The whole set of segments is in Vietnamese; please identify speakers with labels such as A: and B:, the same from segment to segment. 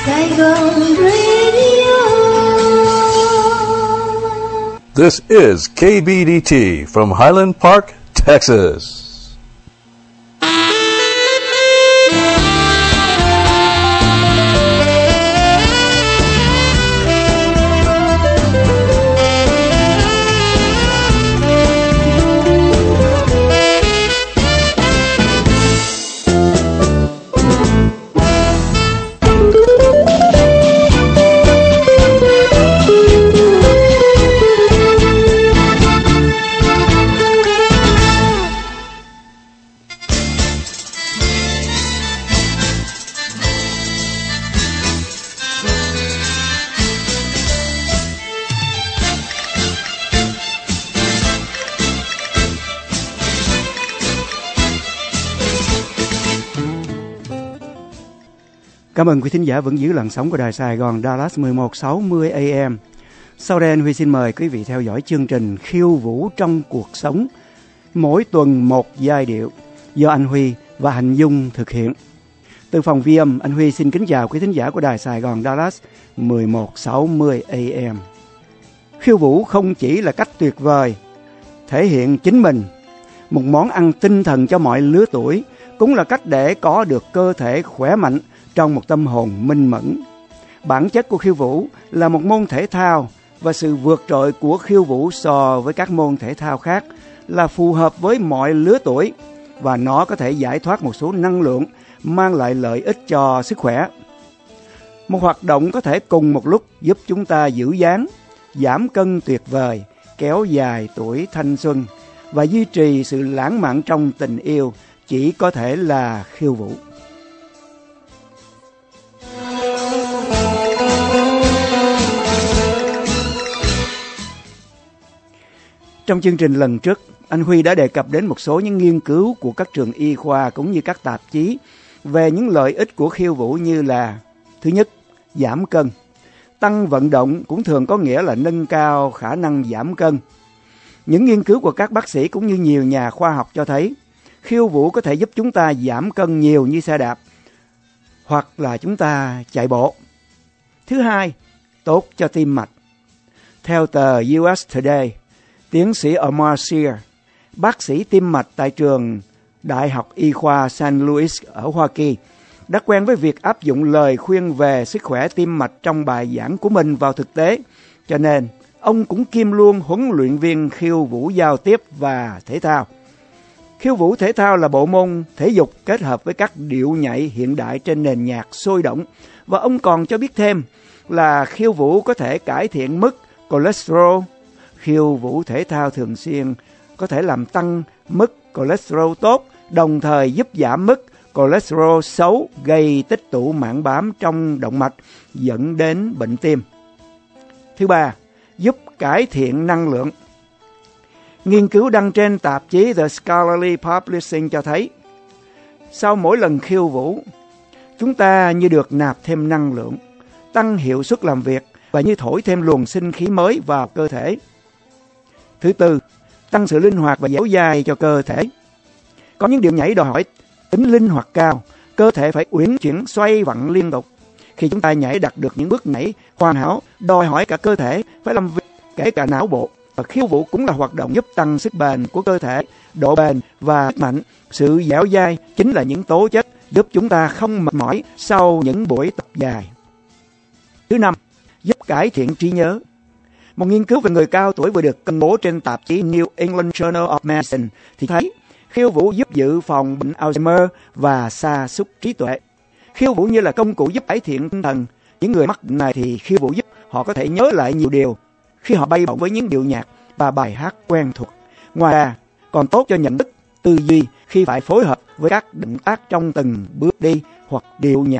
A: Saigon Radio.
B: This is KBDT from Highland Park, Texas.
C: Cảm ơn quý thính giả vẫn giữ làn sóng của Đài Sài Gòn Dallas 1160 AM. Sau đây anh Huy xin mời quý vị theo dõi chương trình Khiêu Vũ trong cuộc sống, mỗi tuần một giai điệu do anh Huy và Hạnh Dung thực hiện. Từ phòng ghi âm, anh Huy xin kính chào quý thính giả của Đài Sài Gòn Dallas 1160 AM. Khiêu vũ không chỉ là cách tuyệt vời thể hiện chính mình, một món ăn tinh thần cho mọi lứa tuổi, cũng là cách để có được cơ thể khỏe mạnh trong một tâm hồn minh mẫn. Bản chất của khiêu vũ là một môn thể thao, và sự vượt trội của khiêu vũ so với các môn thể thao khác là phù hợp với mọi lứa tuổi, và nó có thể giải thoát một số năng lượng, mang lại lợi ích cho sức khỏe. Một hoạt động có thể cùng một lúc giúp chúng ta giữ dáng, giảm cân tuyệt vời, kéo dài tuổi thanh xuân và duy trì sự lãng mạn trong tình yêu chỉ có thể là khiêu vũ. Trong chương trình lần trước, anh Huy đã đề cập đến một số những nghiên cứu của các trường y khoa cũng như các tạp chí về những lợi ích của khiêu vũ, như là: thứ nhất, giảm cân. Tăng vận động cũng thường có nghĩa là nâng cao khả năng giảm cân. Những nghiên cứu của các bác sĩ cũng như nhiều nhà khoa học cho thấy khiêu vũ có thể giúp chúng ta giảm cân nhiều như xe đạp hoặc là chúng ta chạy bộ. Thứ hai, tốt cho tim mạch. Theo tờ US Today, tiến sĩ Omar Sear, bác sĩ tim mạch tại trường Đại học Y khoa St. Louis ở Hoa Kỳ, đã quen với việc áp dụng lời khuyên về sức khỏe tim mạch trong bài giảng của mình vào thực tế, cho nên ông cũng kiêm luôn huấn luyện viên khiêu vũ giao tiếp và thể thao. Khiêu vũ thể thao là bộ môn thể dục kết hợp với các điệu nhảy hiện đại trên nền nhạc sôi động, và ông còn cho biết thêm là khiêu vũ có thể cải thiện mức cholesterol. Khiêu vũ thể thao thường xuyên có thể làm tăng mức cholesterol tốt, đồng thời giúp giảm mức cholesterol xấu gây tích tụ mảng bám trong động mạch, dẫn đến bệnh tim. Thứ ba, giúp cải thiện năng lượng. Nghiên cứu đăng trên tạp chí The Scholarly Publishing cho thấy, sau mỗi lần khiêu vũ, chúng ta như được nạp thêm năng lượng, tăng hiệu suất làm việc và như thổi thêm luồng sinh khí mới vào cơ thể. Thứ tư, tăng sự linh hoạt và dẻo dai cho cơ thể. Có những điệu nhảy đòi hỏi tính linh hoạt cao, cơ thể phải uyển chuyển xoay vặn liên tục. Khi chúng ta nhảy đạt được những bước nhảy hoàn hảo, đòi hỏi cả cơ thể phải làm việc, kể cả não bộ. Và khiêu vũ cũng là hoạt động giúp tăng sức bền của cơ thể, độ bền và mạnh. Sự dẻo dai chính là những tố chất giúp chúng ta không mệt mỏi sau những buổi tập dài. Thứ năm, giúp cải thiện trí nhớ. Một nghiên cứu về người cao tuổi vừa được công bố trên tạp chí New England Journal of Medicine thì thấy khiêu vũ giúp dự phòng bệnh Alzheimer và sa sút trí tuệ. Khiêu vũ như là công cụ giúp cải thiện tinh thần. Những người mắc bệnh này thì khiêu vũ giúp họ có thể nhớ lại nhiều điều khi họ bay bổng với những điệu nhạc và bài hát quen thuộc. Ngoài ra, còn tốt cho nhận thức, tư duy khi phải phối hợp với các động tác trong từng bước đi hoặc điệu nhạc.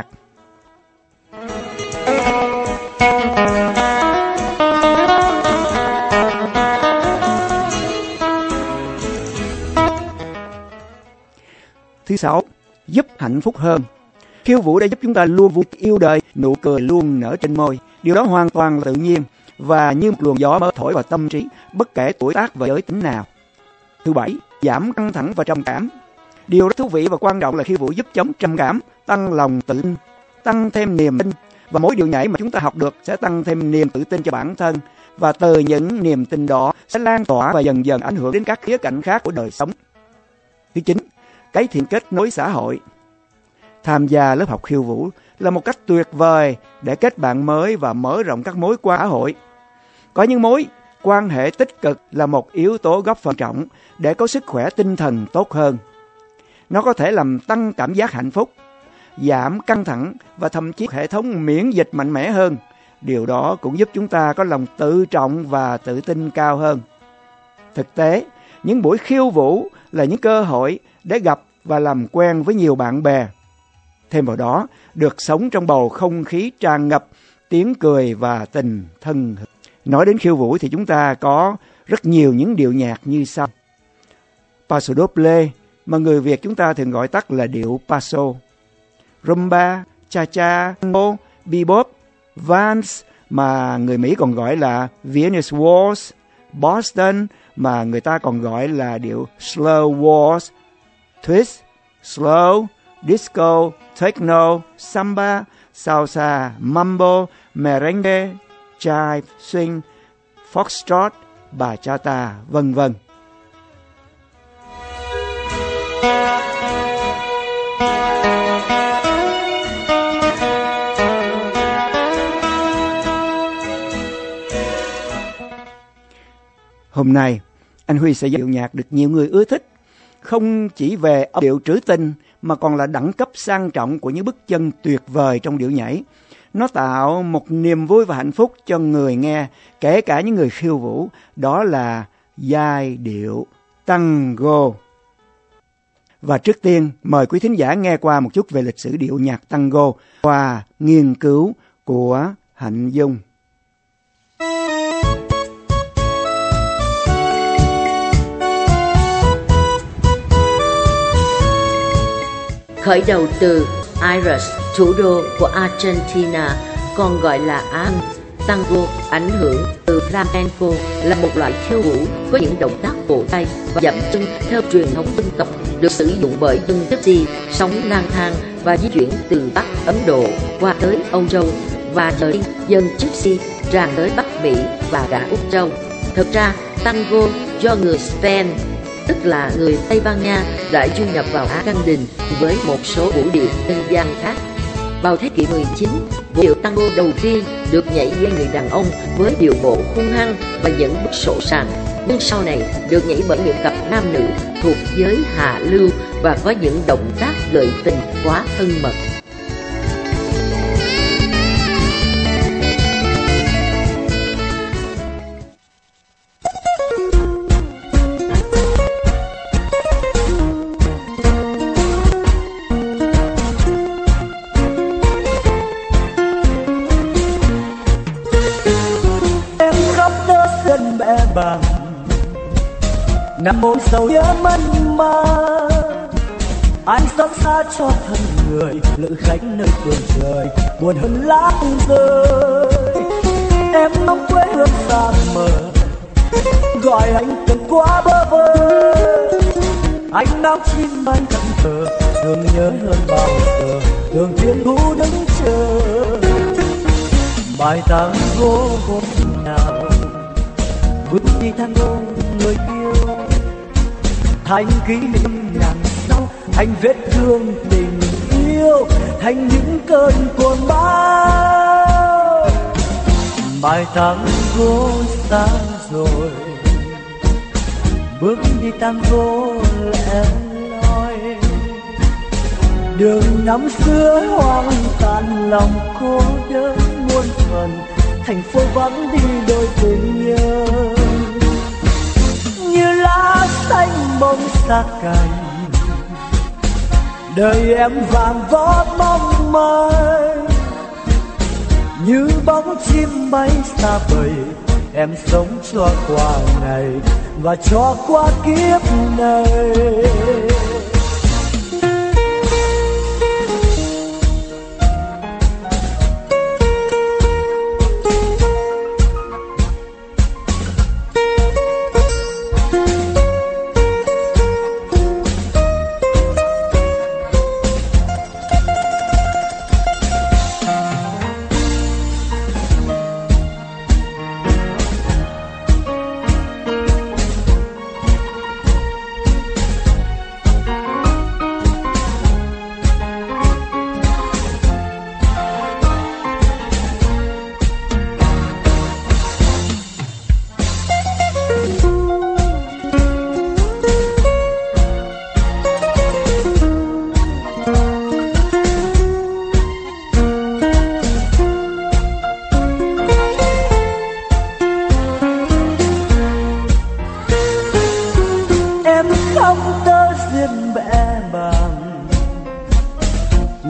C: Thứ sáu, giúp hạnh phúc hơn. Khiêu vũ đã giúp chúng ta luôn vui yêu đời, nụ cười luôn nở trên môi. Điều đó hoàn toàn là tự nhiên và như một luồng gió mới thổi vào tâm trí, bất kể tuổi tác và giới tính nào. Thứ bảy, giảm căng thẳng và trầm cảm. Điều rất thú vị và quan trọng là khiêu vũ giúp chống trầm cảm, tăng lòng tự tin, tăng thêm niềm tin Và mỗi điệu nhảy mà chúng ta học được sẽ tăng thêm niềm tự tin cho bản thân. Và từ những niềm tin đó sẽ lan tỏa và dần dần ảnh hưởng đến các khía cạnh khác của đời sống. Thứ 9, cải thiện kết nối xã hội. Tham gia lớp học khiêu vũ là một cách tuyệt vời để kết bạn mới và mở rộng các mối quan hệ xã hội. Có những mối quan hệ tích cực là một yếu tố góp phần trọng để có sức khỏe tinh thần tốt hơn. Nó có thể làm tăng cảm giác hạnh phúc, giảm căng thẳng và thậm chí hệ thống miễn dịch mạnh mẽ hơn. Điều đó cũng giúp chúng ta có lòng tự trọng và tự tin cao hơn. Thực tế, những buổi khiêu vũ là những cơ hội để gặp và làm quen với nhiều bạn bè. Thêm vào đó, được sống trong bầu không khí tràn ngập tiếng cười và tình thân. Nói đến khiêu vũ thì chúng ta có rất nhiều những điệu nhạc như sau. Paso doble, mà người Việt chúng ta thường gọi tắt là điệu paso. Rumba, cha-cha, tango, bebop, vals, mà người Mỹ còn gọi là Viennese Waltz, Boston, mà người ta còn gọi là điệu slow waltz, twist, slow, disco, techno, samba, salsa, mambo, merengue, jive, swing, foxtrot, bachata, vân vân. Hôm nay, anh Huy sẽ giới thiệu nhạc được nhiều người ưa thích, không chỉ về âm điệu trữ tình mà còn là đẳng cấp sang trọng của những bước chân tuyệt vời trong điệu nhảy. Nó tạo một niềm vui và hạnh phúc cho người nghe, kể cả những người khiêu vũ, đó là giai điệu tango. Và trước tiên, mời quý thính giả nghe qua một chút về lịch sử điệu nhạc tango qua nghiên cứu của Hạnh Dung.
D: Khởi đầu từ Aires, thủ đô của Argentina, còn gọi là An. Tango ảnh hưởng từ flamenco là một loại khiêu vũ có những động tác cổ tay và dậm chân theo truyền thống dân tộc, được sử dụng bởi dân Gypsy sống lang thang và di chuyển từ Bắc Ấn Độ qua tới Âu Châu, và giờ đây dân Gypsy tràn tới Bắc Mỹ và cả Úc Châu. Thực ra tango do người Spain, tức là người Tây Ban Nha, đã du nhập vào Á Căng Đình với một số vũ điệu dân gian khác. Vào thế kỷ 19, vũ điệu tango đầu tiên được nhảy với người đàn ông với điệu bộ hung hăng và những bước sổ sàng, nhưng sau này được nhảy bởi những cặp nam nữ thuộc giới hạ lưu và có những động tác gợi tình quá thân mật.
E: nằm ôm sầu nhớ mất mơ, anh xót xa cho thân người lữ khách nơi phương trời buồn hơn lá rơi. Em ngóng quê hương xa mờ gọi anh từng quá bơ vơ, anh náo chim bay thẫn thờ thương nhớ hơn bao giờ, đường thiên thu đứng chờ bài tango hôm nào bước đi tango người yêu thành kỷ niệm đằng sau, thành vết thương tình yêu, thành những cơn cuồng bão. Bài tango xa rồi, bước đi tango lẻ loi, đường năm xưa hoang tàn lòng cô đơn muôn phần, thành phố vắng đi đôi tình nhớ như lá xanh bông xa cành, đời em vàng vót mong manh như bóng chim bay xa vời. Em sống cho qua ngày và cho qua kiếp này.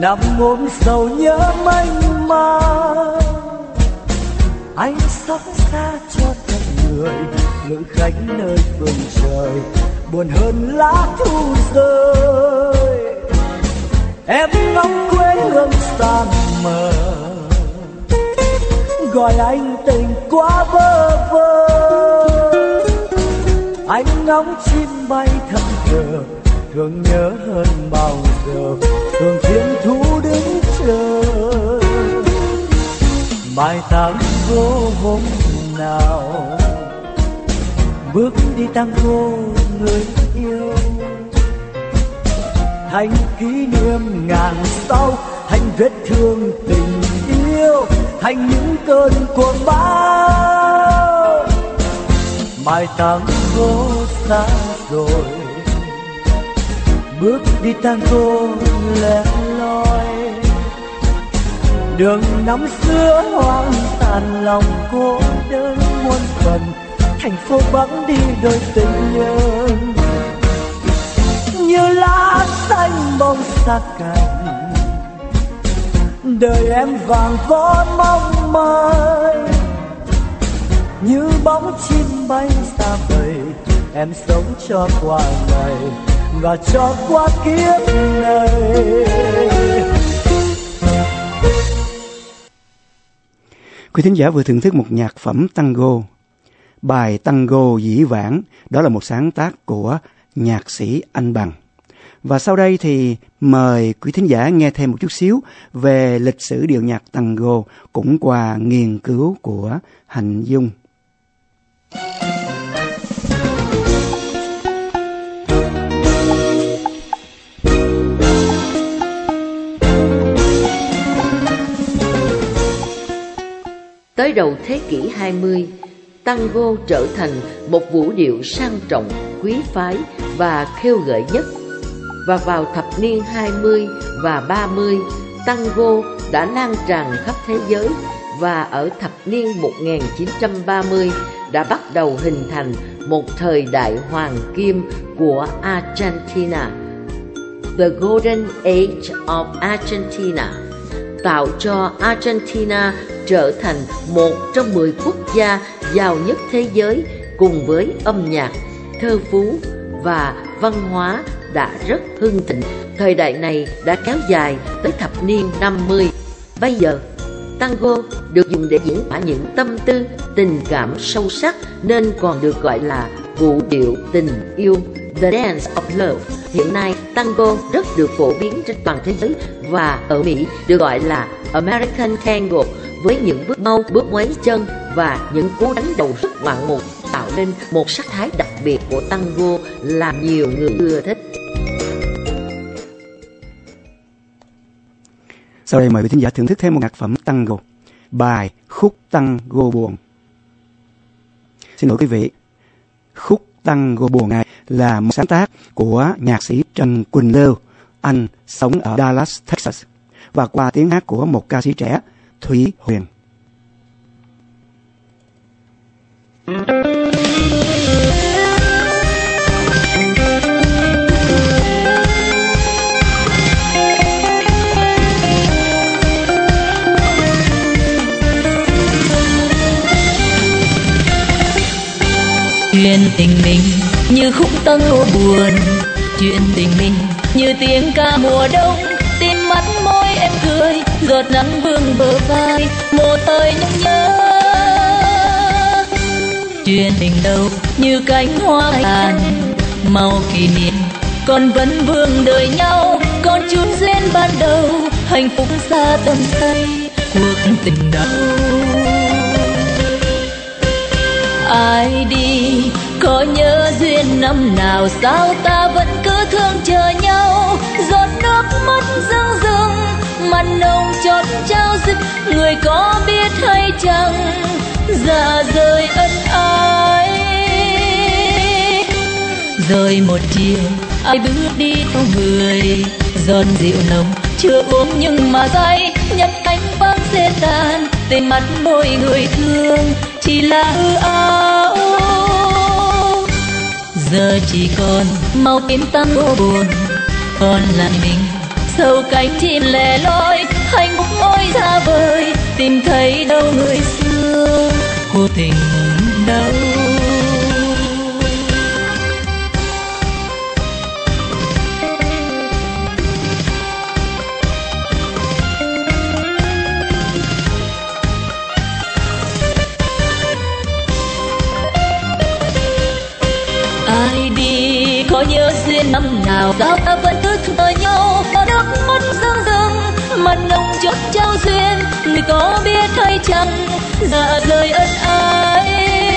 E: nằm ôm sầu nhớ mênh mang. Anh xót xa cho thân người lữ khách nơi phương trời, buồn hơn lá thu rơi. Em ngóng quê hương xa mờ, gọi anh tình quá bơ vơ. Anh ngóng chim bay thẫn thờ, thương nhớ hơn bao giờ, thương thiên thu đứng chờ. Mai tang vô hôm nào, bước đi tango người yêu, thành kỷ niệm ngàn sau, thành vết thương tình yêu, thành những cơn cuồng bão. Mai tang vô xa rồi, bước đi tango lẻ loi, đường năm xưa hoang tàn lòng cô đơn muôn phần, thành phố vắng đi đôi tình nhân. Như lá xanh bông xa cành, đời em vàng vó mong manh. Như bóng chim bay xa vời, em sống cho qua ngày và cho qua kiếp này.
C: Quý thính giả vừa thưởng thức một nhạc phẩm tango. Bài Tango Dĩ Vãng, đó là một sáng tác của nhạc sĩ Anh Bằng. Và sau đây thì mời quý thính giả nghe thêm một chút xíu về lịch sử điệu nhạc tango cũng qua nghiên cứu của Hạnh Dung.
D: Tới đầu thế kỷ 20, tango trở thành một vũ điệu sang trọng, quý phái và khêu gợi nhất. Và vào thập niên 20 và 30, tango đã lan tràn khắp thế giới và ở thập niên 1930 đã bắt đầu hình thành một thời đại hoàng kim của Argentina, The Golden Age of Argentina, tạo cho Argentina trở thành một trong 10 quốc gia giàu nhất thế giới cùng với âm nhạc, thơ phú và văn hóa đã rất hưng thịnh. Thời đại này đã kéo dài tới thập niên 50. Bây giờ, tango được dùng để diễn tả những tâm tư, tình cảm sâu sắc nên còn được gọi là vũ điệu tình yêu, The Dance of Love. Hiện nay, tango rất được phổ biến trên toàn thế giới và ở Mỹ được gọi là American Tango, với những bước mau, bước ngoáy chân và những cú đánh đầu rất ngoạn mục, tạo nên một sắc thái đặc biệt của tango làm nhiều người ưa thích.
C: Sau đây mời quý thính giả thưởng thức thêm một nhạc phẩm tango, bài Khúc Tango Buồn. Xin lỗi quý vị, Khúc Tango Buồn này là một sáng tác của nhạc sĩ Trần Quỳnh Lưu, anh sống ở Dallas, Texas, và qua tiếng hát của một ca sĩ trẻ, Thúy Huyền.
F: Chuyện tình mình như khúc tango buồn, chuyện tình mình như tiếng ca mùa đông, tim mắt môi em cười, giọt nắng vương bờ vai, một thời nhung nhớ. Chuyện tình đâu như cánh hoa tàn, màu kỷ niệm còn vẫn vương đợi nhau, còn chút duyên ban đầu, hạnh phúc xa tầm tay, cuộc tình đâu. Ai đi có nhớ duyên năm nào, sao ta vẫn cứ thương chờ nhau, giọt nước mắt rưng rưng, mặt nồng chót trao dứt, người có biết hay chăng, dạ rời ân ái. Rồi một chiều ai bước đi theo người, giòn rượu nồng chưa uống nhưng mà say, nhấp cánh vắng xe tàn, tên mắt môi người thương chỉ là hư áo. Giờ chỉ còn màu tím tango buồn, còn lại mình sầu cánh chim lẻ loi, hạnh phúc ôi xa vời, tìm thấy đâu người xưa, cuộc tình đâu. Ai đi có nhớ duyên năm nào, sao ta vẫn cứ thờ nhau, có nước mắt rưng rưng, mặt nồng chót trao duyên, người có biết hay chăng, dạ rời ân ái.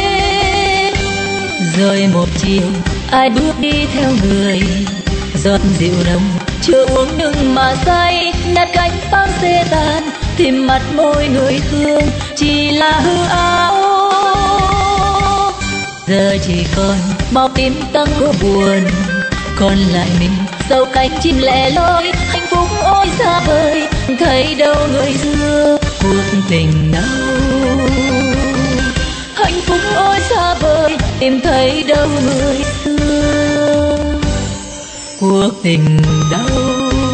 F: Rồi một chiều ai bước đi theo người, giọt rượu nồng chưa uống đừng mà say, nát cánh pháo xê tàn, tìm mặt môi người thương chỉ là hư áo. Giờ chỉ còn bao tim tăng của buồn, còn lại mình sầu cánh chim lẻ loi, hạnh phúc ôi xa vời, thấy đâu người xưa, cuộc tình đâu. Hạnh phúc ôi xa vời, tìm thấy đâu người xưa, cuộc tình đâu.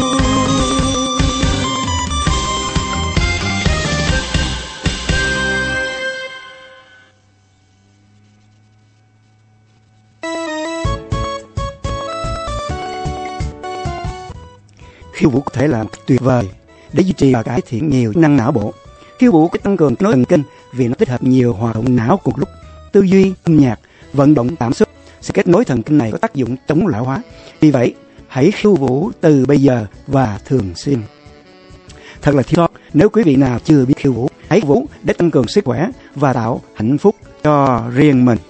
C: Khiêu vũ có thể làm tuyệt vời để duy trì và cải thiện nhiều chức năng não bộ. Khiêu vũ có tăng cường kết nối thần kinh vì nó tích hợp nhiều hoạt động não cùng lúc, tư duy, âm nhạc, vận động cảm xúc. Sự kết nối thần kinh này có tác dụng chống lão hóa. Vì vậy, hãy khiêu vũ từ bây giờ và thường xuyên. Thật là thiếu sót nếu quý vị nào chưa biết khiêu vũ. Hãy vũ để tăng cường sức khỏe và tạo hạnh phúc cho riêng mình.